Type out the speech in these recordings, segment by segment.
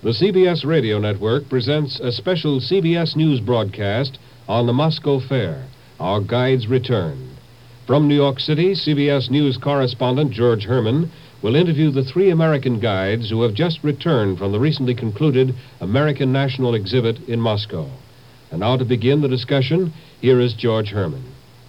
The CBS Radio Network presents a special CBS News broadcast on the Moscow Fair, Our Guide's Return. From New York City, CBS News correspondent George Herman will interview the three American guides who have just returned from the recently concluded American National Exhibit in Moscow. And now to begin the discussion, here is George Herman.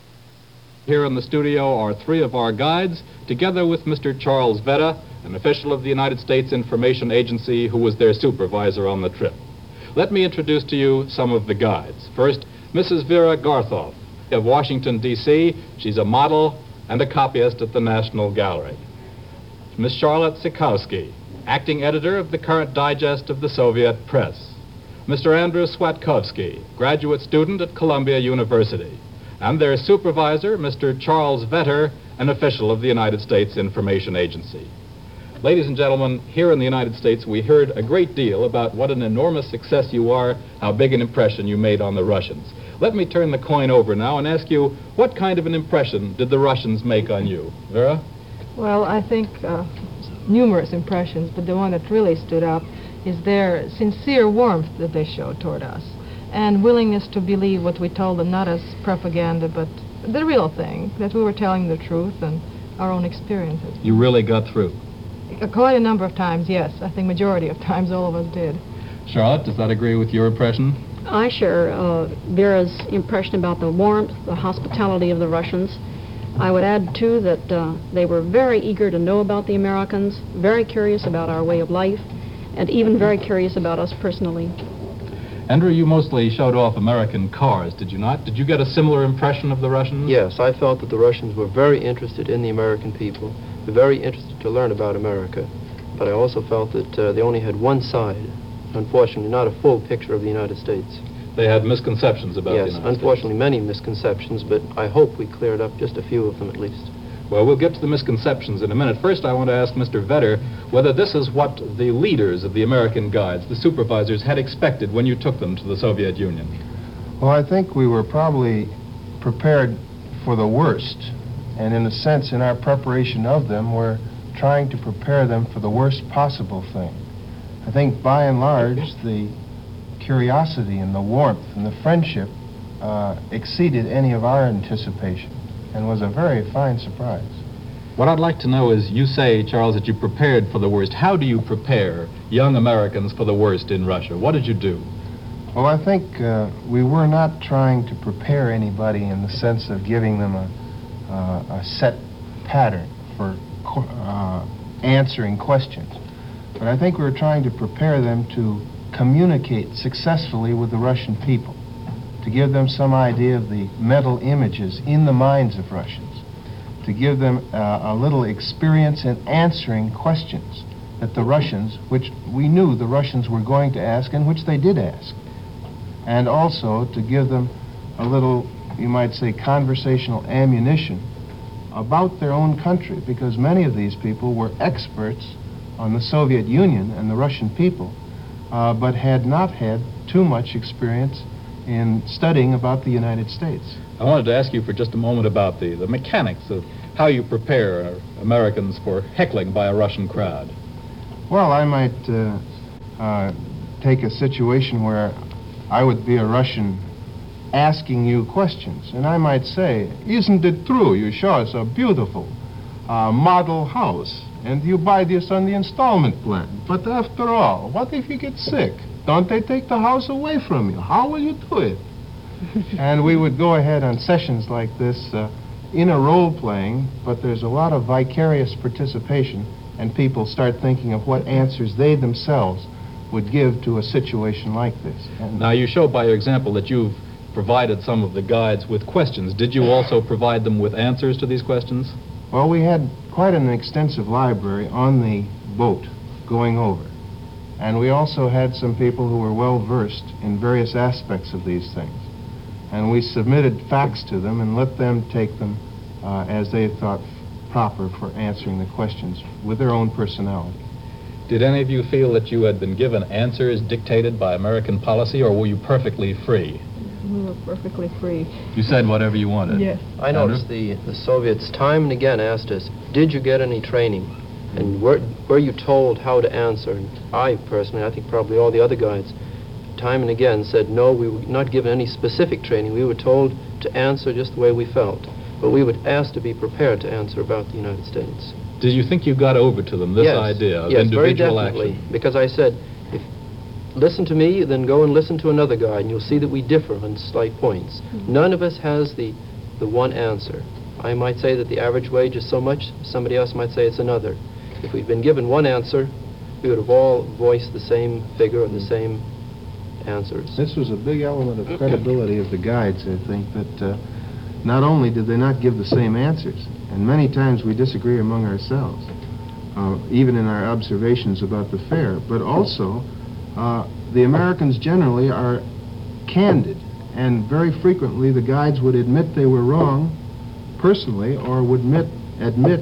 Here in the studio are three of our guides, together with Mr. Charles Vedder, an official of the United States Information Agency who was their supervisor on the trip. Let me introduce to you some of the guides. First, Mrs. Vera Garthoff of Washington, D.C. She's a model and a copyist at the National Gallery. Miss Charlotte Sikowski, acting editor of the current digest of the Soviet Press. Mr. Andrew Swatkovsky, graduate student at Columbia University. And their supervisor, Mr. Charles Vedder, an official of the United States Information Agency. Ladies and gentlemen, here in the United States, we heard a great deal about what an enormous success you are, how big an impression you made on the Russians. Let me turn the coin over now and ask you, what kind of an impression did the Russians make on you? Vera? Well, I think numerous impressions, but the one that really stood up is their sincere warmth that they showed toward us, and willingness to believe what we told them, not as propaganda, but the real thing, that we were telling the truth and our own experiences. You really got through? Quite a number of times, yes. I think majority of times all of us did. Charlotte, does that agree with your impression? I share Vera's impression about the warmth, the hospitality of the Russians. I would add, too, that they were very eager to know about the Americans, very curious about our way of life, and even very curious about us personally. Andrew, you mostly showed off American cars, did you not? Did you get a similar impression of the Russians? Yes, I felt that the Russians were very interested in the American people, very interested to learn about America, but I also felt that they only had one side, unfortunately not a full picture of the United States. They had misconceptions about the United States. Yes, unfortunately many misconceptions, but I hope we cleared up just a few of them at least. Well, we'll get to the misconceptions in a minute. First, I want to ask Mr. Vedder whether this is what the leaders of the American guides, the supervisors, had expected when you took them to the Soviet Union. Well, I think we were probably prepared for the worst, and in a sense, in our preparation of them, we're trying to prepare them for the worst possible thing. I think, by and large, the curiosity and the warmth and the friendship exceeded any of our anticipation, and was a very fine surprise. What I'd like to know is, you say, Charles, that you prepared for the worst. How do you prepare young Americans for the worst in Russia? What did you do? Well, I think we were not trying to prepare anybody in the sense of giving them a set pattern for answering questions. But I think we were trying to prepare them to communicate successfully with the Russian people, to give them some idea of the mental images in the minds of Russians, to give them a little experience in answering questions that the Russians, which we knew the Russians were going to ask, and which they did ask, and also to give them a little, you might say, conversational ammunition about their own country, because many of these people were experts on the Soviet Union and the Russian people, but had not had too much experience in studying about the United States. I wanted to ask you for just a moment about the mechanics of how you prepare Americans for heckling by a Russian crowd. Well, I might take a situation where I would be a Russian asking you questions, and I might say, isn't it true you show us a beautiful model house, and you buy this on the installment plan? But after all, what if you get sick? Don't they take the house away from you? How will you do it? And we would go ahead on sessions like this in a role-playing, but there's a lot of vicarious participation, and people start thinking of what answers they themselves would give to a situation like this. And now, you show by your example that you've provided some of the guides with questions. Did you also provide them with answers to these questions? Well, we had quite an extensive library on the boat going over. And we also had some people who were well-versed in various aspects of these things. And we submitted facts to them and let them take them as they thought proper for answering the questions with their own personality. Did any of you feel that you had been given answers dictated by American policy, or were you perfectly free? We were perfectly free. You said whatever you wanted. Yes. I noticed the Soviets time and again asked us, did you get any training? And were you told how to answer? And I personally, I think probably all the other guides, time and again said, no, we were not given any specific training. We were told to answer just the way we felt. But we would ask to be prepared to answer about the United States. Did you think you got over to them this Yes. idea of Yes, very individual definitely. action? Because I said, if listen to me, then go and listen to another guide, and you'll see that we differ on slight points. None of us has the one answer. I might say that the average wage is so much, somebody else might say it's another. If we'd been given one answer, we would have all voiced the same figure or the same answers. This was a big element of credibility of the guides, I think, that not only did they not give the same answers, and many times we disagree among ourselves, even in our observations about the fair, but also the Americans generally are candid, and very frequently the guides would admit they were wrong personally, or would admit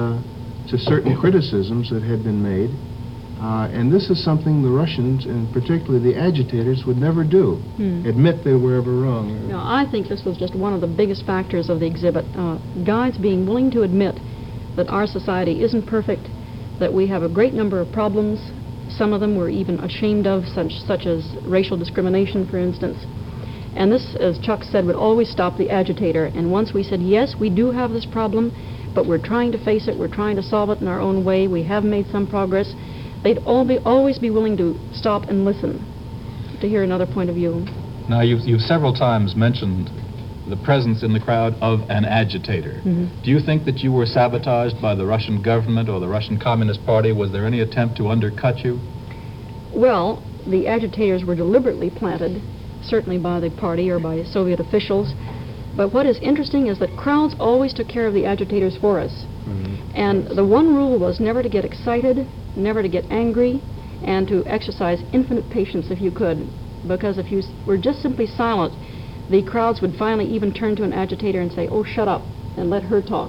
to certain criticisms that had been made. And this is something the Russians, and particularly the agitators, would never do, admit they were ever wrong. No, I think this was just one of the biggest factors of the exhibit. Guides being willing to admit that our society isn't perfect, that we have a great number of problems. Some of them we're even ashamed of, such as racial discrimination, for instance. And this, as Chuck said, would always stop the agitator. And once we said, yes, we do have this problem, but we're trying to face it, we're trying to solve it in our own way, we have made some progress, they'd always be willing to stop and listen to hear another point of view. Now, you've several times mentioned the presence in the crowd of an agitator. Do you think that you were sabotaged by the Russian government or the Russian Communist Party? Was there any attempt to undercut you? Well, the agitators were deliberately planted, certainly by the party or by Soviet officials. But what is interesting is that crowds always took care of the agitators for us. And the one rule was never to get excited, never to get angry, and to exercise infinite patience if you could. Because if you were just simply silent, the crowds would finally even turn to an agitator and say, oh, shut up, and let her talk.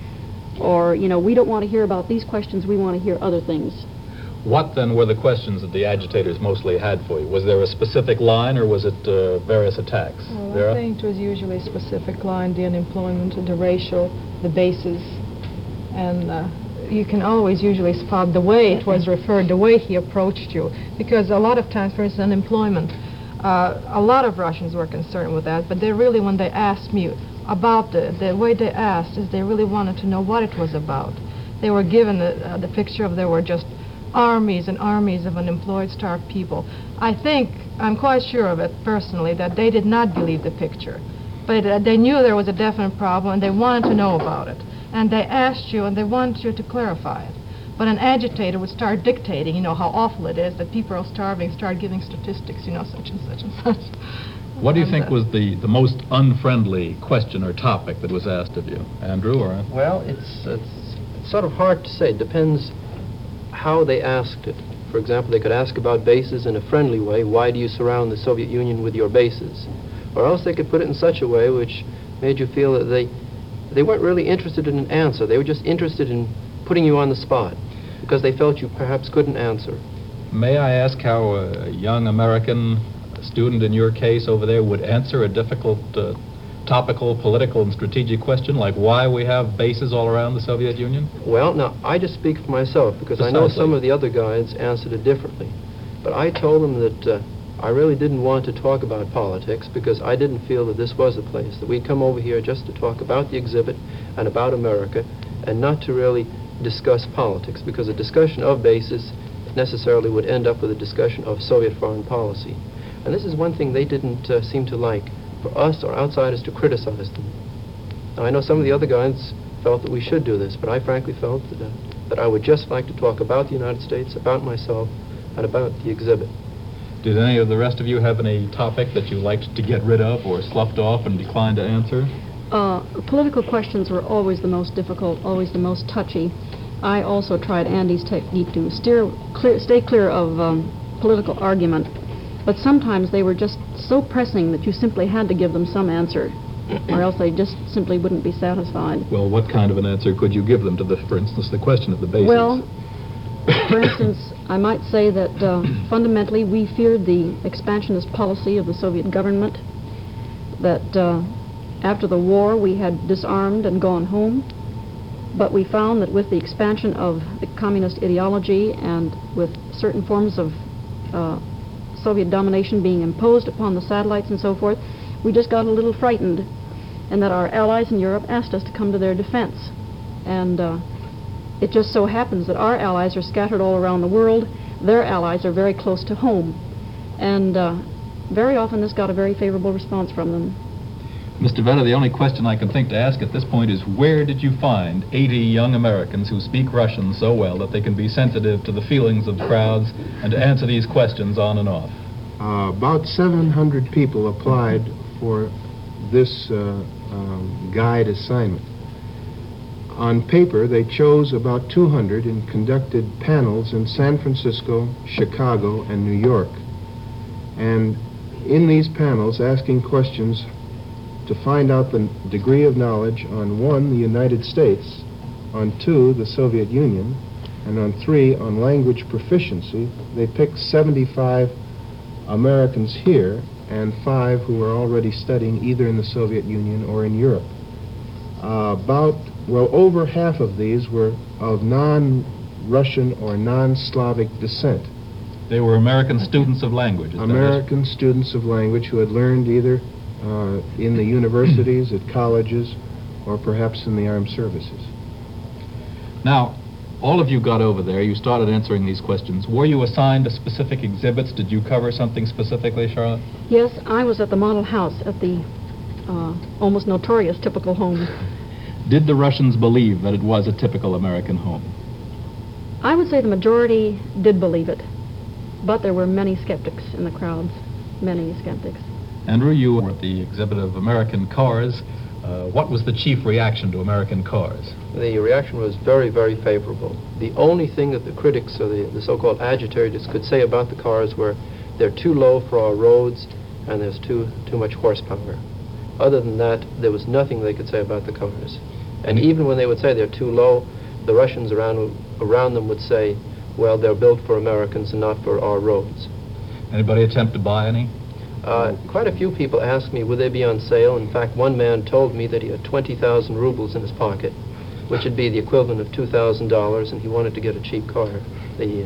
Or, you know, we don't want to hear about these questions, we want to hear other things. What, then, were the questions that the agitators mostly had for you? Was there a specific line, or was it various attacks? Well, Vera? I think it was usually a specific line, the unemployment, the racial, the bases, and you can always usually spot the way it was referred, the way he approached you, because a lot of times, for instance, unemployment, a lot of Russians were concerned with that, but they really, when they asked me about the way they asked, is they really wanted to know what it was about. They were given the picture of there were just armies and armies of unemployed, starved people. I think, I'm quite sure of it personally, that they did not believe the picture. But they knew there was a definite problem and they wanted to know about it. And they asked you and they wanted you to clarify it. But an agitator would start dictating, you know, how awful it is that people are starving, start giving statistics, you know, such and such and such. What do you think was the most unfriendly question or topic that was asked of you? Andrew, or? Well, it's sort of hard to say. It depends how they asked it. For example, they could ask about bases in a friendly way. Why do you surround the Soviet Union with your bases? Or else they could put it in such a way which made you feel that they weren't really interested in an answer. They were just interested in putting you on the spot because they felt you perhaps couldn't answer. May I ask how a young American student in your case over there would answer a difficult topical, political, and strategic question like why we have bases all around the Soviet Union? Well, now, I just speak for myself because I know some of the other guides answered it differently. But I told them that I really didn't want to talk about politics because I didn't feel that this was a place, that we'd come over here just to talk about the exhibit and about America and not to really discuss politics, because a discussion of bases necessarily would end up with a discussion of Soviet foreign policy. And this is one thing they didn't seem to like, for us or outsiders to criticize them. Now, I know some of the other guides felt that we should do this, but I frankly felt that I would just like to talk about the United States, about myself, and about the exhibit. Did any of the rest of you have any topic that you liked to get rid of or sloughed off and declined to answer? Political questions were always the most difficult, always the most touchy. I also tried Andy's technique to stay clear of political argument, but sometimes they were just so pressing that you simply had to give them some answer, or else they just simply wouldn't be satisfied. Well, what kind of an answer could you give them to, for instance, the question of the bases? Well, for instance, I might say that fundamentally we feared the expansionist policy of the Soviet government, that after the war we had disarmed and gone home, But we found that with the expansion of the communist ideology and with certain forms of Soviet domination being imposed upon the satellites and so forth, we just got a little frightened, and that our allies in Europe asked us to come to their defense. And it just so happens that our allies are scattered all around the world. Their allies are very close to home. And very often this got a very favorable response from them. Mr. Vedder, the only question I can think to ask at this point is, where did you find 80 young Americans who speak Russian so well that they can be sensitive to the feelings of crowds and to answer these questions on and off? About 700 people applied for this guide assignment. On paper, they chose about 200 and conducted panels in San Francisco, Chicago, and New York. And in these panels, asking questions to find out the degree of knowledge on 1, the United States, on 2, the Soviet Union, and on 3, on language proficiency. They picked 75 Americans here and 5 who were already studying either in the Soviet Union or in Europe. Over half of these were of non-Russian or non-Slavic descent. They were American students of language. American students of language who had learned either in the universities, at colleges, or perhaps in the armed services. Now, all of you got over there. You started answering these questions. Were you assigned to specific exhibits? Did you cover something specifically, Charlotte? Yes, I was at the model house at the almost notorious typical home. Did the Russians believe that it was a typical American home? I would say the majority did believe it, but there were many skeptics in the crowds, many skeptics. Andrew, you were at the exhibit of American cars. What was the chief reaction to American cars? The reaction was very, very favorable. The only thing that the critics, or the so-called agitators, could say about the cars were they're too low for our roads and there's too much horsepower. Other than that, there was nothing they could say about the cars. And even when they would say they're too low, the Russians around them would say, well, they're built for Americans and not for our roads. Anybody attempt to buy any? Quite a few people asked me, would they be on sale? In fact, one man told me that he had 20,000 rubles in his pocket, which would be the equivalent of $2,000, and he wanted to get a cheap car, the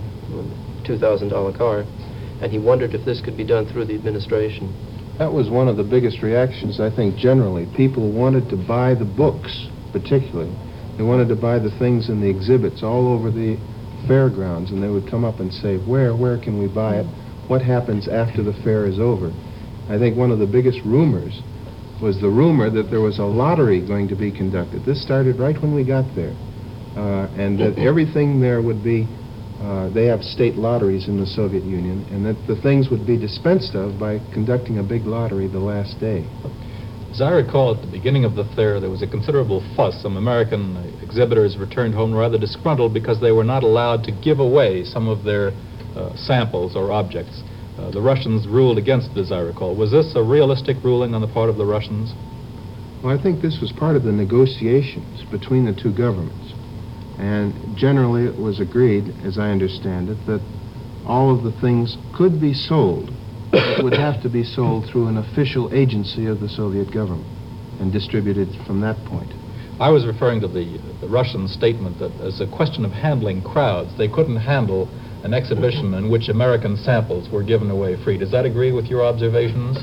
$2,000 car, and he wondered if this could be done through the administration. That was one of the biggest reactions, I think, generally. People wanted to buy the books, particularly. They wanted to buy the things in the exhibits all over the fairgrounds, and they would come up and say, where can we buy it? What happens after the fair is over? I think one of the biggest rumors was the rumor that there was a lottery going to be conducted. This started right when we got there, and that everything there would be, they have state lotteries in the Soviet Union, and that the things would be dispensed of by conducting a big lottery the last day. As I recall, at the beginning of the fair, there was a considerable fuss. Some American exhibitors returned home rather disgruntled because they were not allowed to give away some of their samples or objects. The Russians ruled against it, as I recall. Was this a realistic ruling on the part of the Russians? Well, I think this was part of the negotiations between the two governments. And generally it was agreed, as I understand it, that all of the things could be sold, but would have to be sold through an official agency of the Soviet government and distributed from that point. I was referring to the Russian statement that as a question of handling crowds, they couldn't handle an exhibition in which American samples were given away free. Does that agree with your observations?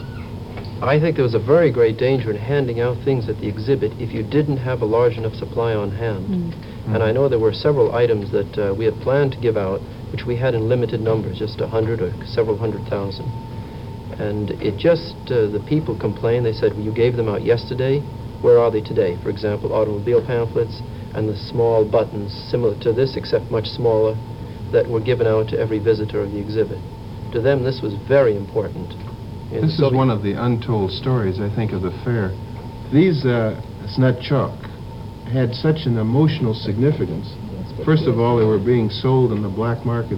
I think there was a very great danger in handing out things at the exhibit if you didn't have a large enough supply on hand. And I know there were several items that we had planned to give out, which we had in limited numbers, just 100 or several 100,000. And it just, the people complained. They said, well, you gave them out yesterday. Where are they today? For example, automobile pamphlets and the small buttons similar to this, except much smaller, that were given out to every visitor of the exhibit. To them, this was very important. This is one of the untold stories, I think, of the fair. These Snatchok had such an emotional significance. First of all, they were being sold in the black market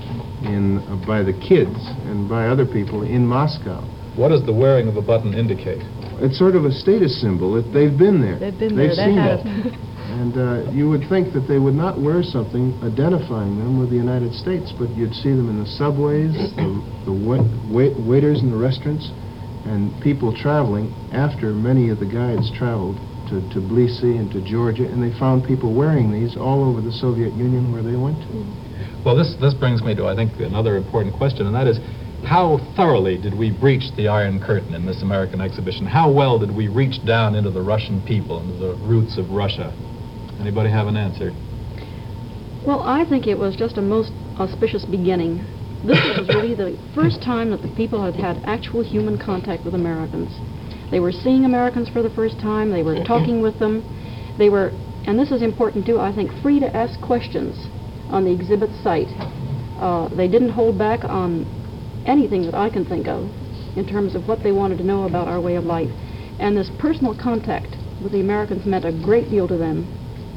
by the kids and by other people in Moscow. What does the wearing of a button indicate? It's sort of a status symbol that they've been there. They've been there. They've seen had it. it. And you would think that they would not wear something identifying them with the United States, but you'd see them in the subways, the waiters in the restaurants, and people traveling after many of the guides traveled to Tbilisi and to Georgia, and they found people wearing these all over the Soviet Union where they went to. Well, this brings me to, I think, another important question, and that is, how thoroughly did we breach the Iron Curtain in this American exhibition? How well did we reach down into the Russian people, into the roots of Russia? Anybody have an answer? Well, I think it was just a most auspicious beginning. This was really the first time that the people had had actual human contact with Americans. They were seeing Americans for the first time. They were talking with them. They were, and this is important too, I think, free to ask questions on the exhibit site. They didn't hold back on anything that I can think of in terms of what they wanted to know about our way of life. And this personal contact with the Americans meant a great deal to them.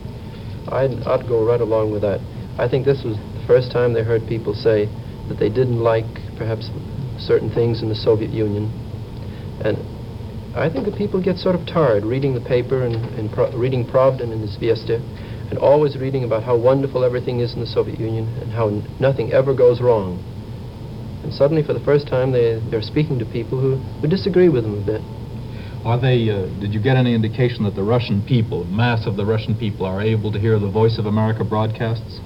I'd go right along with that. I think this was the first time they heard people say that they didn't like perhaps certain things in the Soviet Union. And I think that people get sort of tired reading the paper and reading Pravda and Izvestia, and always reading about how wonderful everything is in the Soviet Union and how nothing ever goes wrong. And suddenly, for the first time, they're speaking to people who disagree with them a bit. Are they, did you get any indication that the Russian people, mass of the Russian people, are able to hear the Voice of America broadcasts?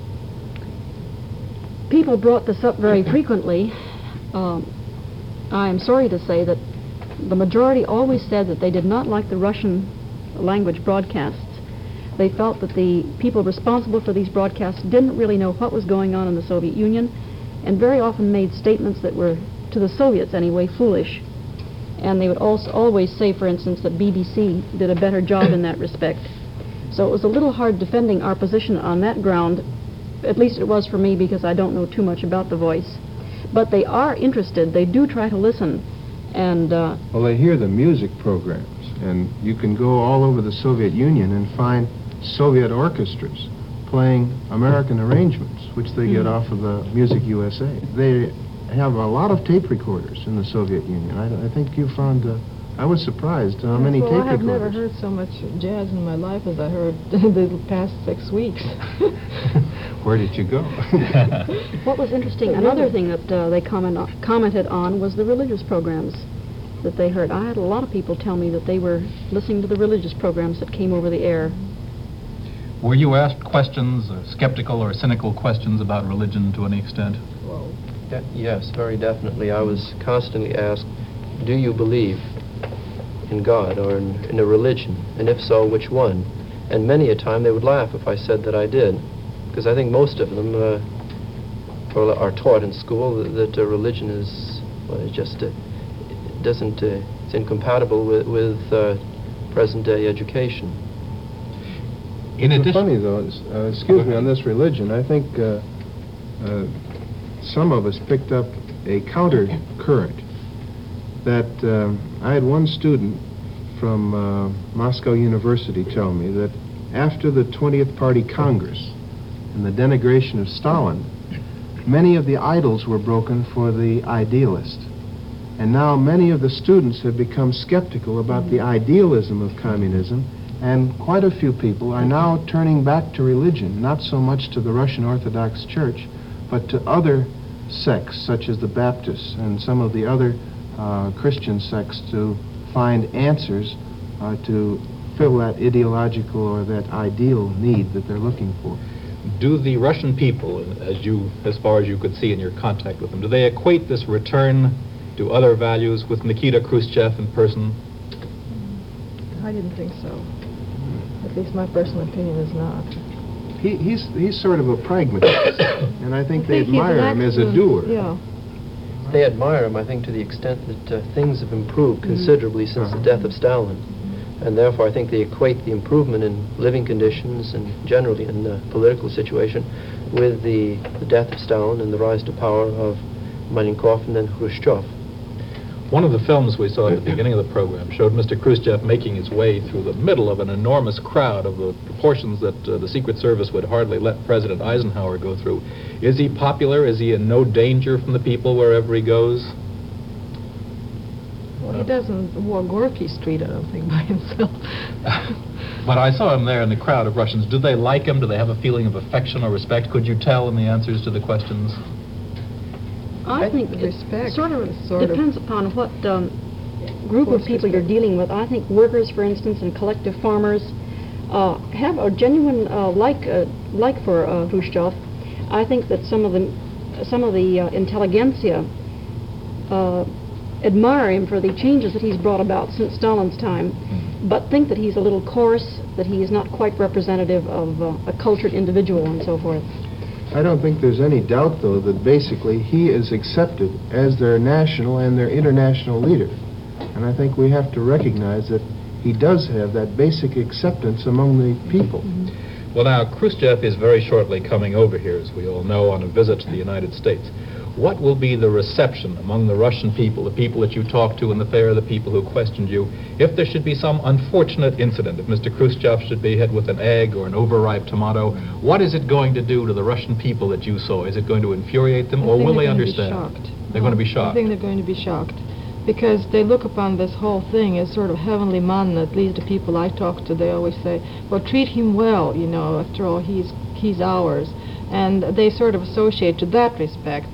People brought this up very frequently. I am sorry to say that the majority always said that they did not like the Russian language broadcasts. They felt that the people responsible for these broadcasts didn't really know what was going on in the Soviet Union, and very often made statements that were, to the Soviets anyway, foolish. And they would also always say, for instance, that BBC did a better job in that respect. So it was a little hard defending our position on that ground. At least it was for me, because I don't know too much about the Voice. But they are interested. They do try to listen. And well, they hear the music programs, and you can go all over the Soviet Union and find Soviet orchestras playing American arrangements, which they get off of the Music USA. They have a lot of tape recorders in the Soviet Union. I think you found, I was surprised how many tape recorders. I have never heard so much jazz in my life as I heard the past 6 weeks. Where did you go? What was interesting, another thing that they commented on was the religious programs that they heard. I had a lot of people tell me that they were listening to the religious programs that came over the air. Were you asked questions, skeptical or cynical questions about religion to any extent? Well, yes, very definitely. I was constantly asked, do you believe in God or in a religion? And if so, which one? And many a time they would laugh if I said that I did, because I think most of them are taught in school that religion is, well, it just it's incompatible with present-day education. It's funny, though, excuse me, on this religion, I think some of us picked up a counter current. That I had one student from Moscow University tell me that after the 20th Party Congress and the denigration of Stalin, many of the idols were broken for the idealist. And now many of the students have become skeptical about the idealism of communism, and quite a few people are now turning back to religion, not so much to the Russian Orthodox Church, but to other sects, such as the Baptists and some of the other Christian sects, to find answers to fill that ideological or that ideal need that they're looking for. Do the Russian people, as far as you could see in your contact with them, do they equate this return to other values with Nikita Khrushchev in person? I didn't think so. At least my personal opinion is not. He's sort of a pragmatist, and I think they admire him as a doer. Yeah. They admire him, I think, to the extent that things have improved considerably since the death of Stalin. And therefore, I think they equate the improvement in living conditions and generally in the political situation with the death of Stalin and the rise to power of Malenkov and then Khrushchev. One of the films we saw at the beginning of the program showed Mr. Khrushchev making his way through the middle of an enormous crowd of the proportions that the Secret Service would hardly let President Eisenhower go through. Is he popular? Is he in no danger from the people wherever he goes? Well, he doesn't walk Gorky Street, I don't think, by himself. But I saw him there in the crowd of Russians. Do they like him? Do they have a feeling of affection or respect? Could you tell in the answers to the questions? I think respect it sort of depends upon what group of people you're dealing with. I think workers, for instance, and collective farmers have a genuine like for Khrushchev. I think that some of the intelligentsia admire him for the changes that he's brought about since Stalin's time, but think that he's a little coarse, that he is not quite representative of a cultured individual and so forth. I don't think there's any doubt, though, that basically he is accepted as their national and their international leader. And I think we have to recognize that he does have that basic acceptance among the people. Well, now, Khrushchev is very shortly coming over here, as we all know, on a visit to the United States. What will be the reception among the Russian people, the people that you talked to in the fair, the people who questioned you, if there should be some unfortunate incident, if Mr. Khrushchev should be hit with an egg or an overripe tomato? What is it going to do to the Russian people that you saw? Is it going to infuriate them, or will they understand? They're going to be shocked. I think they're going to be shocked, because they look upon this whole thing as sort of heavenly manna. At least the people I talk to, they always say, well, treat him well, you know, after all, he's ours. And they sort of associate to that respect,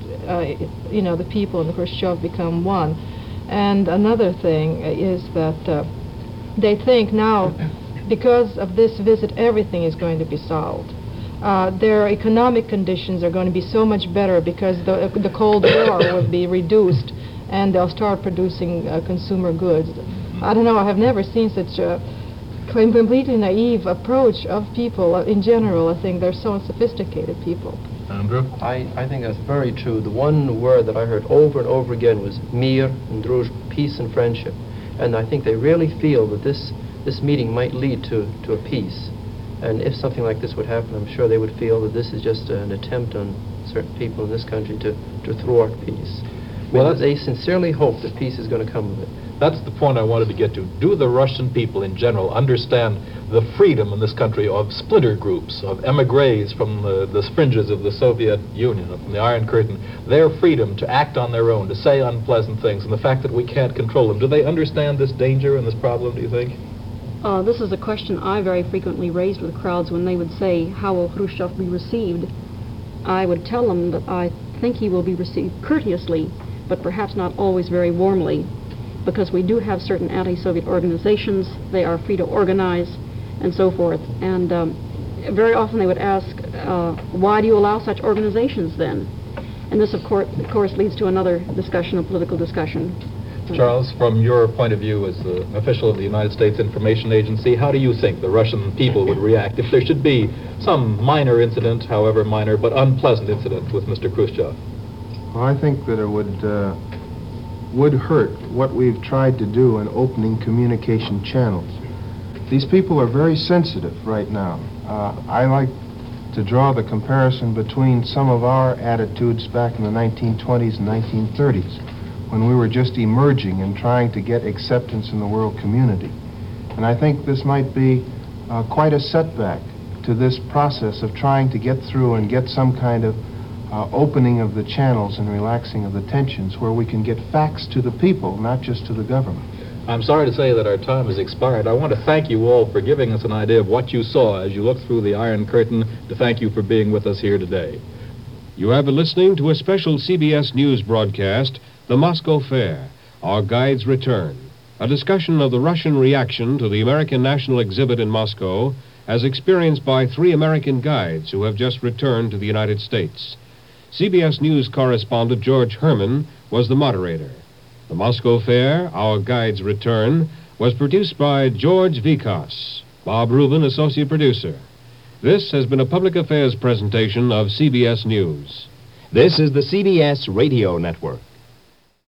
you know, the people and the Khrushchev become one. And another thing is that they think now, because of this visit, everything is going to be solved. Their economic conditions are going to be so much better because the Cold War will be reduced, and they'll start producing consumer goods. I don't know, I have never seen such a completely naive approach of people in general. I think they're so sophisticated people. Andrew? I think that's very true. The one word that I heard over and over again was mir and druzhba, peace and friendship. And I think they really feel that this meeting might lead to a peace. And if something like this would happen, I'm sure they would feel that this is just an attempt on certain people in this country to thwart peace. Well, they sincerely hope that peace is going to come of it. That's the point I wanted to get to. Do the Russian people in general understand the freedom in this country of splinter groups, of emigres from the fringes of the Soviet Union, from the Iron Curtain, their freedom to act on their own, to say unpleasant things, and the fact that we can't control them? Do they understand this danger and this problem, do you think? This is a question I very frequently raised with crowds when they would say, how will Khrushchev be received? I would tell them that I think he will be received courteously, but perhaps not always very warmly, because we do have certain anti-Soviet organizations. They are free to organize and so forth. And very often they would ask, why do you allow such organizations then? And this, of course, leads to another discussion, a political discussion. Charles, from your point of view as the official of the United States Information Agency, how do you think the Russian people would react if there should be some minor incident, however minor, but unpleasant incident with Mr. Khrushchev? Well, I think that it would hurt what we've tried to do in opening communication channels. These people are very sensitive right now. I like to draw the comparison between some of our attitudes back in the 1920s and 1930s, when we were just emerging and trying to get acceptance in the world community. And I think this might be quite a setback to this process of trying to get through and get some kind of opening of the channels and relaxing of the tensions, where we can get facts to the people, not just to the government. I'm sorry to say that our time has expired. I want to thank you all for giving us an idea of what you saw as you looked through the Iron Curtain, to thank you for being with us here today. You have been listening to a special CBS News broadcast, The Moscow Fair, Our Guides Return, a discussion of the Russian reaction to the American National Exhibit in Moscow as experienced by 3 American guides who have just returned to the United States. CBS News correspondent George Herman was the moderator. The Moscow Fair, Our Guides Return, was produced by George Vikas. Bob Rubin, associate producer. This has been a public affairs presentation of CBS News. This is the CBS Radio Network.